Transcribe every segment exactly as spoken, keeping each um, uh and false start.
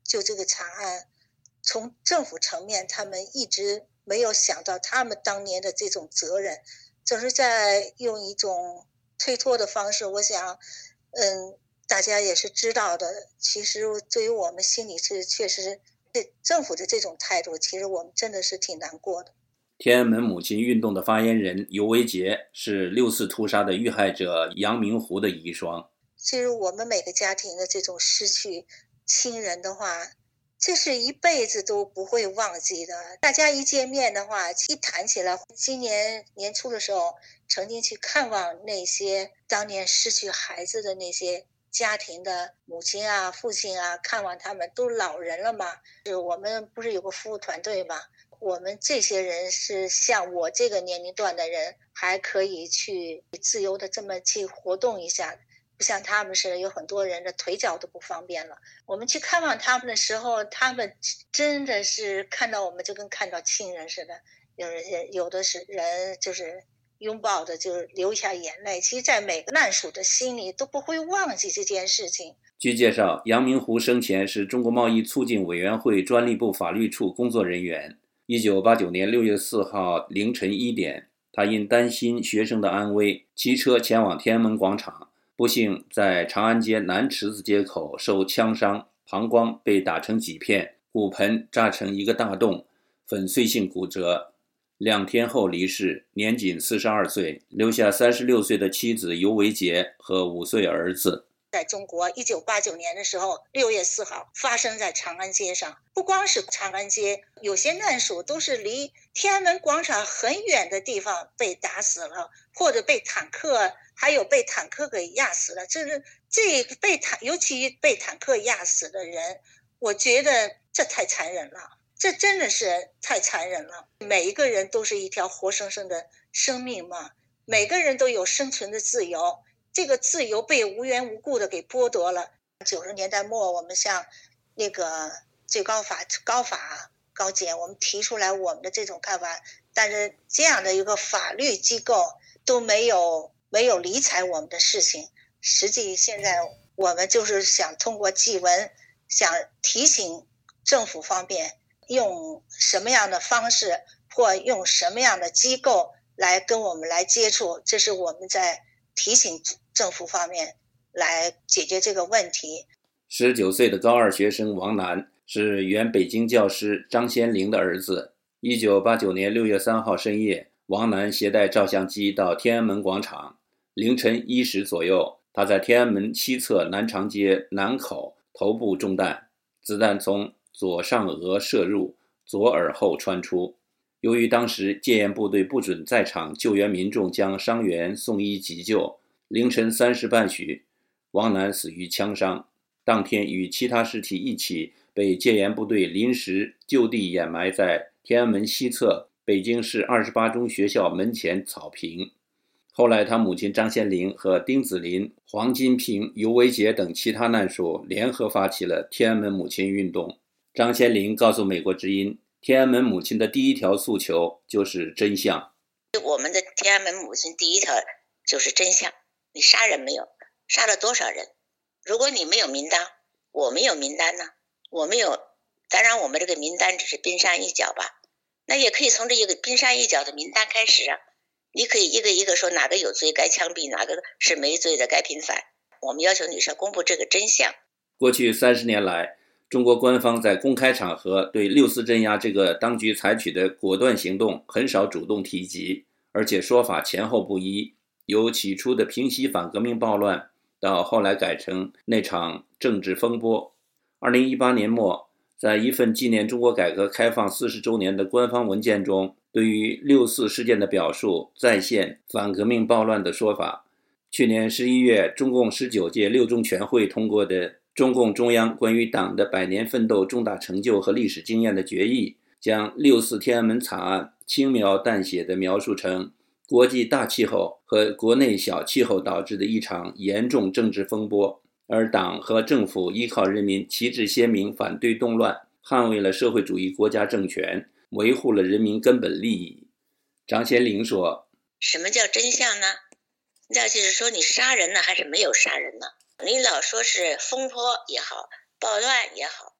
就这个查案，从政府层面他们一直没有想到他们当年的这种责任，总是在用一种推脱的方式。我想嗯，大家也是知道的，其实对于我们心里是确实对政府的这种态度，其实我们真的是挺难过的。 天安门母亲运动的发言人尤维洁是六四屠杀的遇害者杨明湖的遗孀。 其实我们每个家庭的这种失去亲人的话，这是一辈子都不会忘记的。大家一见面的话，一谈起来，今年年初的时候曾经去看望那些当年失去孩子的那些家庭的母亲啊父亲啊，看望他们都老人了嘛，我们不是有个服务团队嘛，我们这些人是像我这个年龄段的人还可以去自由的这么去活动一下，不像他们是有很多人的腿脚都不方便了。我们去看望他们的时候，他们真的是看到我们就跟看到亲人似的，有人有的是人就是拥抱的就流下眼泪。其实在每个难属的心里都不会忘记这件事情。 据介绍，杨明湖生前是中国贸易促进委员会专利部法律处工作人员。一九八九年六月四号凌晨一点，他因担心学生的安危，骑车前往天安门广场，不幸在长安街南池子街口受枪伤，膀胱被打成几片，骨盆炸成一个大洞，粉碎性骨折。两天后离世，年仅四十二岁，留下三十六岁的妻子尤维洁和五岁儿子。 在中国一九八九年的时候六月四号发生在长安街上，不光是长安街，有些难属都是离天安门广场很远的地方被打死了，或者被坦克还有被坦克给压死了。这是这被坦尤其被坦克压死的人，我觉得这太残忍了，这真的是太残忍了。每一个人都是一条活生生的生命嘛，每个人都有生存的自由，这个自由被无缘无故的给剥夺了。九十年代末，我们向那个最高法高法高检，我们提出来我们的这种看法，但是这样的一个法律机构都没有没有理睬我们的事情。实际现在我们就是想通过祭文，想提醒政府方面用什么样的方式或用什么样的机构来跟我们来接触，这是我们在提醒政府方面来解决这个问题。 十九岁的高二学生王楠是原北京教师张先玲的儿子。一九八九年六月三号深夜，王楠携带照相机到天安门广场。凌晨一时左右，他在天安门西侧南长街南口头部中弹，子弹从左上额射入，左耳后穿出。由于当时戒严部队不准在场救援民众将伤员送医急救，凌晨三时半许，王楠死于枪伤。当天与其他尸体一起被戒严部队临时就地掩埋在天安门西侧北京市二十八中学校门前草坪。后来他母亲张先玲和丁子霖、黄金平、尤维洁等其他难属联合发起了天安门母亲运动。张先玲告诉美国之音，天安门母亲的第一条诉求就是真相。 我们的天安门母亲第一条就是真相，你杀人没有？杀了多少人？如果你没有名单，我们有名单呢？我们有，当然我们这个名单只是冰山一角吧，那也可以从这一个冰山一角的名单开始啊。你可以一个一个说哪个有罪该枪毙，哪个是没罪的该平反。我们要求女士公布这个真相。 过去三十年来，中国官方在公开场合对六四镇压这个当局采取的果断行动很少主动提及，而且说法前后不一，由起初的平息反革命暴乱到后来改成那场政治风波。二零一八年末，在一份纪念中国改革开放四十周年的官方文件中，对于六四事件的表述再现反革命暴乱的说法。去年十一月，中共十九届六中全会通过的中共中央关于党的百年奋斗重大成就和历史经验的决议，将六四天安门惨案轻描淡写地描述成国际大气候和国内小气候导致的一场严重政治风波，而党和政府依靠人民旗帜鲜明反对动乱，捍卫了社会主义国家政权，维护了人民根本利益。张先玲说， 什么叫真相呢？那就是说你杀人呢还是没有杀人呢？你老说是风波也好，暴乱也好，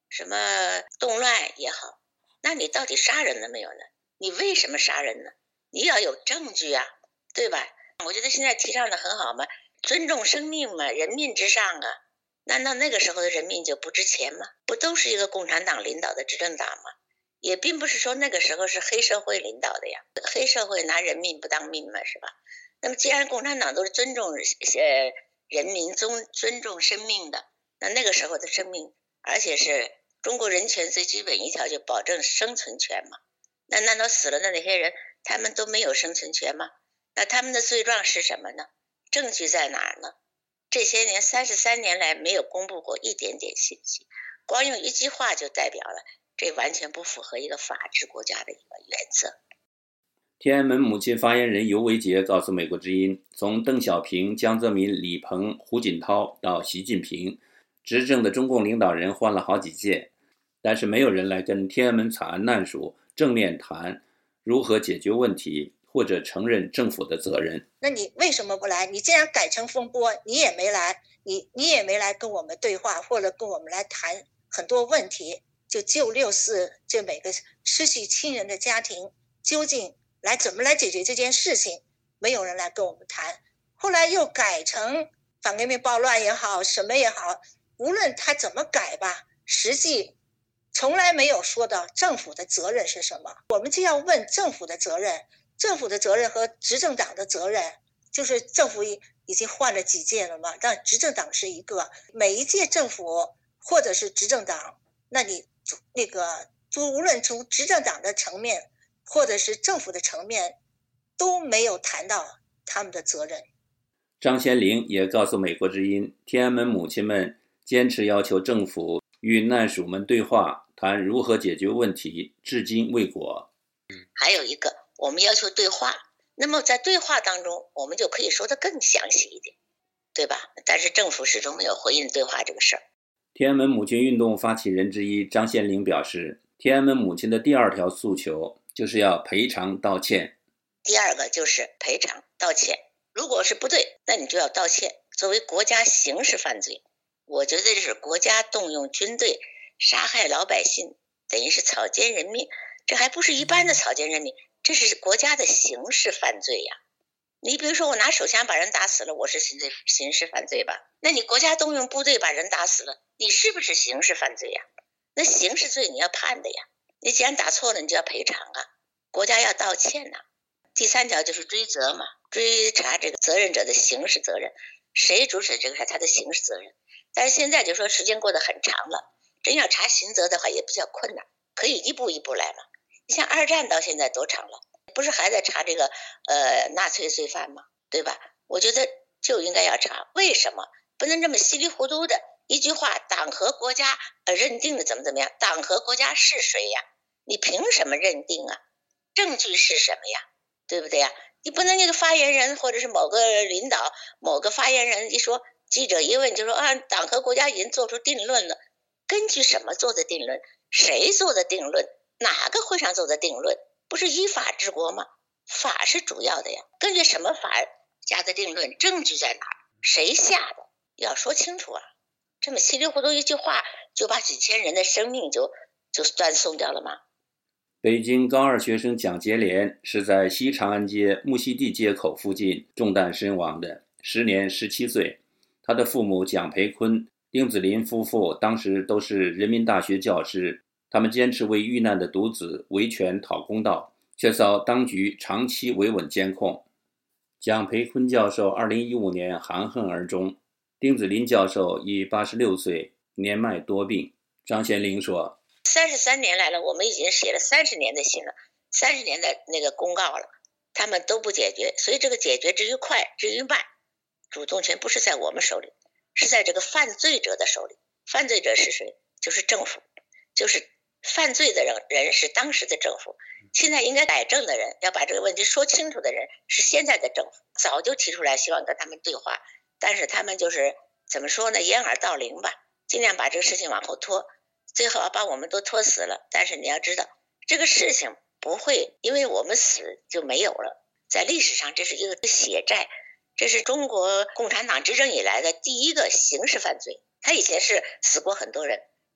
什么动乱也好，那你到底杀人了没有呢？你为什么杀人呢？你要有证据啊，对吧？我觉得现在提倡的很好嘛，尊重生命嘛，人民至上啊。难道那个时候的人民就不值钱吗？不都是一个共产党领导的执政党吗？也并不是说那个时候是黑社会领导的呀，黑社会拿人民不当命嘛，是吧？那么既然共产党都是尊重呃人民尊尊重生命的，那那个时候的生命，而且是中国人权最基本一条就保证生存权嘛。那难道死了的那些人他们都没有生存权吗？那他们的罪状是什么呢？证据在哪儿呢？这些年三十三年来没有公布过一点点信息，光用一句话就代表了这完全不符合一个法治国家的一个原则。 天安门母亲发言人尤维洁告诉美国之音，从邓小平、江泽民、李鹏、胡锦涛到习近平，执政的中共领导人换了好几届，但是没有人来跟天安门惨案难属正面谈如何解决问题，或者承认政府的责任。 那你为什么不来？你既然改成风波，你也没来，你你也没来跟我们对话，或者跟我们来谈很多问题，就救六四这每个失去亲人的家庭究竟来怎么来解决这件事情，没有人来跟我们谈。后来又改成反革命暴乱也好，什么也好，无论他怎么改吧，实际从来没有说到政府的责任是什么。我们就要问政府的责任，政府的责任和执政党的责任，就是政府已经换了几届了嘛，但执政党是一个，每一届政府或者是执政党，那你那个就无论从执政党的层面或者是政府的层面都没有谈到他们的责任。 张先玲也告诉美国之音，天安门母亲们坚持要求政府与难属们对话，谈如何解决问题，至今未果。 还有一个，我们要求对话，那么在对话当中我们就可以说得更详细一点，对吧？但是政府始终没有回应对话这个事儿。 天安门母亲运动发起人之一张先玲表示，天安门母亲的第二条诉求就是要赔偿道歉。 第二个就是赔偿道歉，如果是不对，那你就要道歉。作为国家刑事犯罪，我觉得这是国家动用军队杀害老百姓，等于是草菅人命，这还不是一般的草菅人命，这是国家的刑事犯罪呀。你比如说我拿手枪把人打死了，我是刑罪刑事犯罪吧？那你国家动用部队把人打死了，你是不是刑事犯罪呀？那刑事罪你要判的呀，你既然打错了，你就要赔偿啊，国家要道歉呐。第三条就是追责嘛，追查这个责任者的刑事责任，谁主使这个是他的刑事责任。但是现在就说时间过得很长了，真要查刑责的话也比较困难，可以一步一步来嘛。你像二战到现在多长了，不是还在查这个呃纳粹罪犯吗？对吧？我觉得就应该要查，为什么不能这么稀里糊涂的一句话，党和国家呃认定的怎么怎么样，党和国家是谁呀？你凭什么认定啊？证据是什么呀？对不对呀？你不能那个发言人或者是某个领导某个发言人一说，记者一问就说啊，党和国家已经做出定论了，根据什么做的定论？谁做的定论？哪个会上做的定论？不是依法治国吗？法是主要的呀，根据什么法下的定论？证据在哪？谁下的？要说清楚啊！这么稀里糊涂一句话就把几千人的生命就就断送掉了吗？ 北京高二学生蒋洁莲是在西长安街木樨地街口附近中弹身亡的，时年十七岁。他的父母蒋培坤、丁子霖夫妇当时都是人民大学教师，他们坚持为遇难的独子维权讨公道，却遭当局长期维稳监控。蒋培坤教授二零一五年含恨而终，丁子霖教授已八十六岁，年迈多病。张先玲说， 三十三年来了，我们已经写了三十年的信了，三十年的那个公告了，他们都不解决，所以这个解决至于快至于慢，主动权不是在我们手里，是在这个犯罪者的手里。犯罪者是谁？就是政府，就是犯罪的人人是当时的政府，现在应该改正的人，要把这个问题说清楚的人是现在的政府。早就提出来希望跟他们对话，但是他们就是怎么说呢，掩耳盗铃吧，尽量把这个事情往后拖，最后把我们都拖死了。但是你要知道，这个事情不会因为我们死就没有了，在历史上这是一个血债，这是中国共产党执政以来的第一个刑事犯罪。他以前是死过很多人，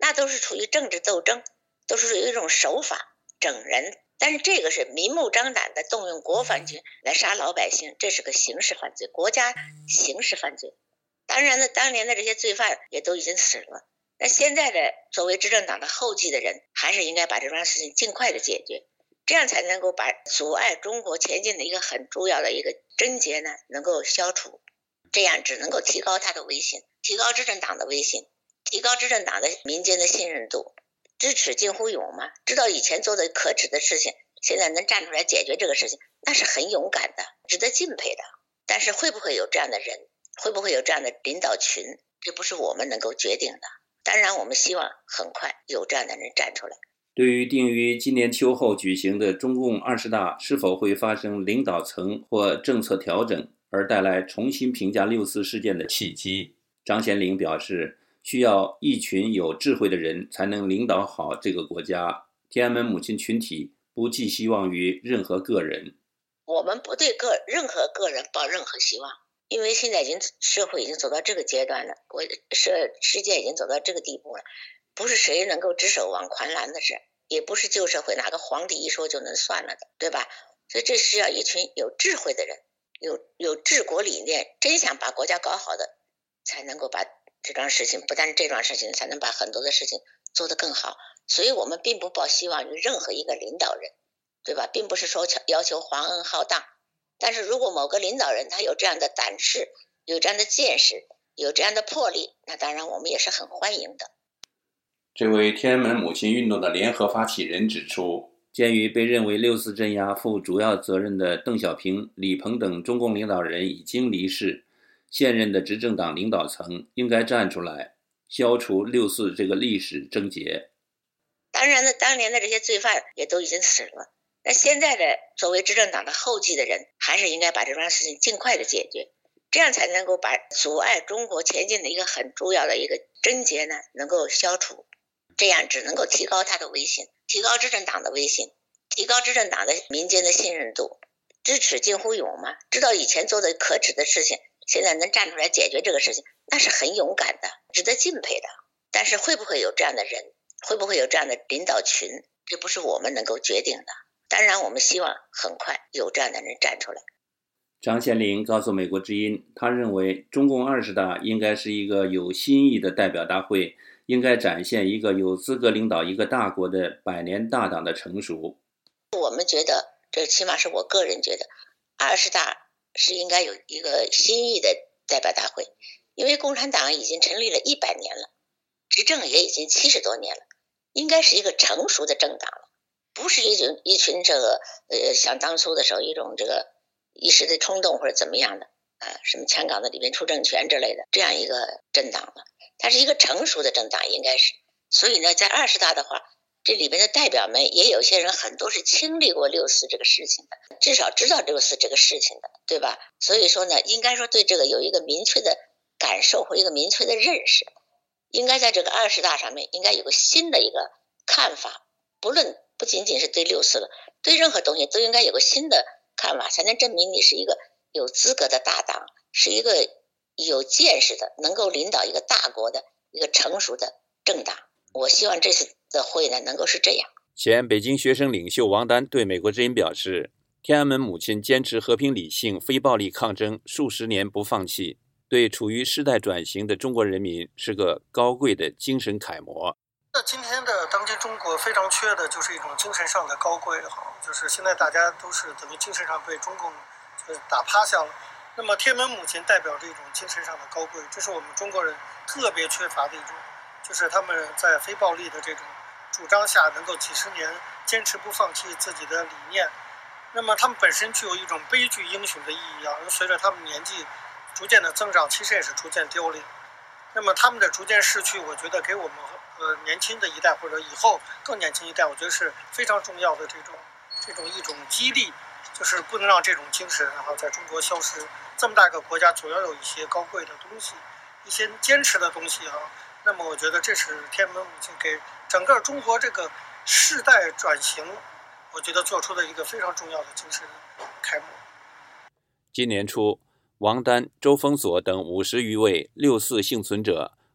那都是处于政治斗争，都是有一种手法整人。但是这个是明目张胆的动用国防军来杀老百姓，这是个刑事犯罪，国家刑事犯罪。当然呢，当年的这些罪犯也都已经死了。那现在的作为执政党的后继的人，还是应该把这桩事情尽快的解决，这样才能够把阻碍中国前进的一个很重要的一个症结呢，能够消除。这样只能够提高他的威信，提高执政党的威信，提高执政党的民间的信任度。知耻近乎勇嘛，知道以前做的可耻的事情，现在能站出来解决这个事情，那是很勇敢的，值得敬佩的。但是会不会有这样的人，会不会有这样的领导群，这不是我们能够决定的。当然我们希望很快有这样的人站出来。 对于定于今年秋后举行的中共二十大是否会发生领导层或政策调整而带来重新评价六四事件的契机，张贤龄表示，需要一群有智慧的人才能领导好这个国家。天安门母亲群体不寄希望于任何个人。 我们不对个任何个人抱任何希望，因为现在已经社会已经走到这个阶段了，国世世界已经走到这个地步了，不是谁能够指手往宽澜的事，也不是旧社会哪个皇帝一说就能算了的，对吧？所以这是要一群有智慧的人，有有治国理念，真想把国家搞好的，才能够把这桩事情，不但是这桩事情，才能把很多的事情做得更好。所以我们并不抱希望于任何一个领导人，对吧？并不是说要求皇恩浩荡，但是如果某个领导人他有这样的胆识，有这样的见识，有这样的魄力，那当然我们也是很欢迎的。 这位天安门母亲运动的联合发起人指出，鉴于被认为六四镇压负主要责任的邓小平、李鹏等中共领导人已经离世，现任的执政党领导层应该站出来，消除六四这个历史症结。 当然呢，当年的这些罪犯也都已经死了。那现在的作为执政党的后继的人，还是应该把这桩事情尽快的解决，这样才能够把阻碍中国前进的一个很重要的一个症结呢，能够消除。这样只能够提高他的威信，提高执政党的威信，提高执政党的民间的信任度。知耻近乎勇嘛，知道以前做的可耻的事情，现在能站出来解决这个事情，那是很勇敢的，值得敬佩的。但是会不会有这样的人，会不会有这样的领导群，这不是我们能够决定的。当然我们希望很快有这样的人站出来。 张贤龄告诉美国之音，他认为中共二十大应该是一个有新意的代表大会，应该展现一个有资格领导一个大国的百年大党的成熟。 我们觉得，这起码是我个人觉得，二十大是应该有一个新意的代表大会，因为共产党已经成立了一百年了，执政也已经七十多年了，应该是一个成熟的政党了，不是一群一群这个呃像当初的时候一种这个一时的冲动或者怎么样的啊、呃，什么香港的里面出政权之类的这样一个政党了，它是一个成熟的政党应该是。所以呢，在二十大的话，这里面的代表们也有些人很多是经历过六四这个事情的，至少知道六四这个事情的，对吧？所以说呢，应该说对这个有一个明确的感受或一个明确的认识，应该在这个二十大上面应该有个新的一个看法，不论不仅仅是对六四了，对任何东西都应该有个新的看法，才能证明你是一个有资格的大党，是一个有见识的，能够领导一个大国的一个成熟的政党。我希望这次的会呢能够是这样。 前北京学生领袖王丹对美国之音表示，天安门母亲坚持和平理性、非暴力抗争数十年不放弃，对处于世代转型的中国人民是个高贵的精神楷模。 那今天的当今中国非常缺的就是一种精神上的高贵哈，就是现在大家都是等于精神上被中共就是打趴下了。那么天安门母亲代表着一种精神上的高贵，这是我们中国人特别缺乏的一种，就是他们在非暴力的这种主张下，能够几十年坚持不放弃自己的理念。那么他们本身具有一种悲剧英雄的意义啊，随着他们年纪逐渐的增长，其实也是逐渐凋零。那么他们的逐渐逝去，我觉得给我们呃年轻的一代或者以后更年轻一代，我觉得是非常重要的这种这种一种激励，就是不能让这种精神然后在中国消失。这么大个国家总要有一些高贵的东西，一些坚持的东西啊。那么我觉得这是天安门母亲给整个中国这个世代转型，我觉得做出的一个非常重要的精神楷模。 今年初，王丹、周峰锁等五十余位六四幸存者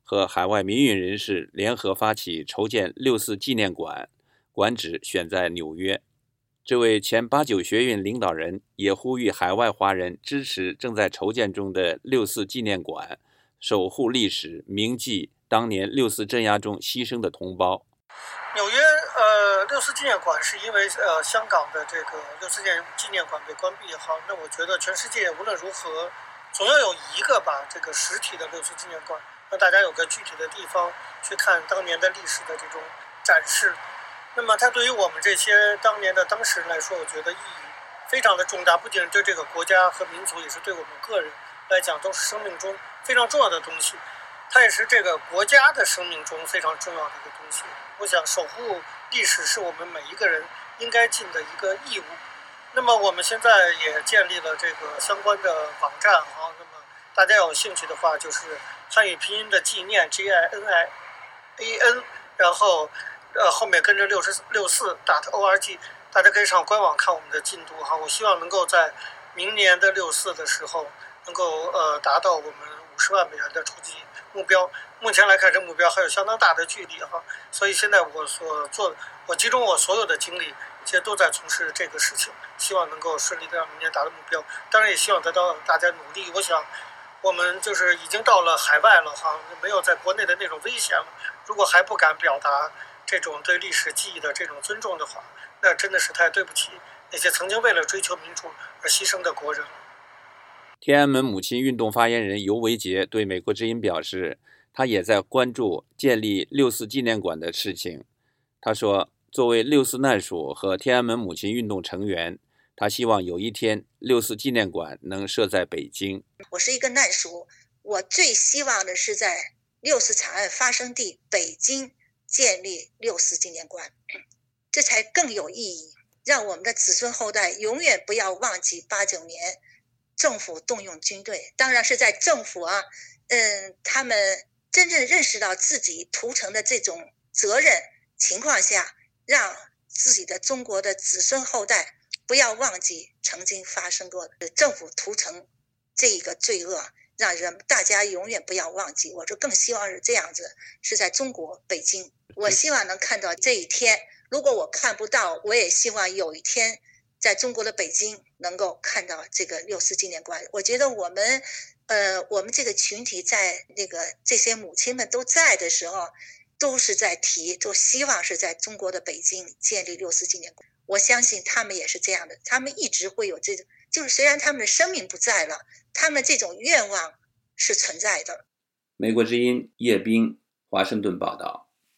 和海外民运人士联合发起筹建六四纪念馆，馆址选在纽约。这位前八九学运领导人也呼吁海外华人支持正在筹建中的六四纪念馆，守护历史，铭记当年六四镇压中牺牲的同胞。 纽约呃六四纪念馆是因为呃香港的这个六四纪念馆被关闭哈，那我觉得全世界无论如何总要有一个吧这个实体的六四纪念馆，让大家有个具体的地方去看当年的历史的这种展示。那么它对于我们这些当年的当事人来说，我觉得意义非常的重大，不仅对这个国家和民族，也是对我们个人来讲都是生命中非常重要的东西，它也是这个国家的生命中非常重要的一个东西。我想守护历史是我们每一个人应该尽的一个义务。那么我们现在也建立了这个相关的网站啊，那么大家有兴趣的话，就是汉语拼音的纪念 G I N I A N， 然后呃后面跟着六十六四 .org， 大家可以上官网看我们的进度哈。我希望能够在明年的六四的时候，能够呃达到我们五十万美元的筹集目标。目前来看，这目标还有相当大的距离哈。所以现在我所做，我集中我所有的精力，其实都在从事这个事情，希望能够顺利的让明年达到目标。当然也希望得到大家努力。我想，我们就是已经到了海外了哈，没有在国内的那种危险了。如果还不敢表达这种对历史记忆的这种尊重的话，那真的是太对不起那些曾经为了追求民主而牺牲的国人了。 天安门母亲运动发言人尤维杰对美国之音表示，他也在关注建立六四纪念馆的事情。他说，作为六四难属和天安门母亲运动成员，他希望有一天六四纪念馆能设在北京。 我是一个难属，我最希望的是在六四惨案发生地北京建立六四纪念馆，这才更有意义，让我们的子孙后代永远不要忘记八九年政府动用军队，当然是在政府啊，嗯，他们真正认识到自己屠城的这种责任情况下，让自己的中国的子孙后代不要忘记曾经发生过的政府屠城这一个罪恶，让人大家永远不要忘记。我就更希望是这样子，是在中国北京，我希望能看到这一天。如果我看不到，我也希望有一天在中国的北京能够看到这个六四纪念馆。我觉得我们呃，我们这个群体在那个这些母亲们都在的时候，都是在提，都希望是在中国的北京建立六四纪念馆。我相信他们也是这样的，他们一直会有这种，就是虽然他们的生命不在了，他们这种愿望是存在的。 美国之音叶冰，华盛顿报道。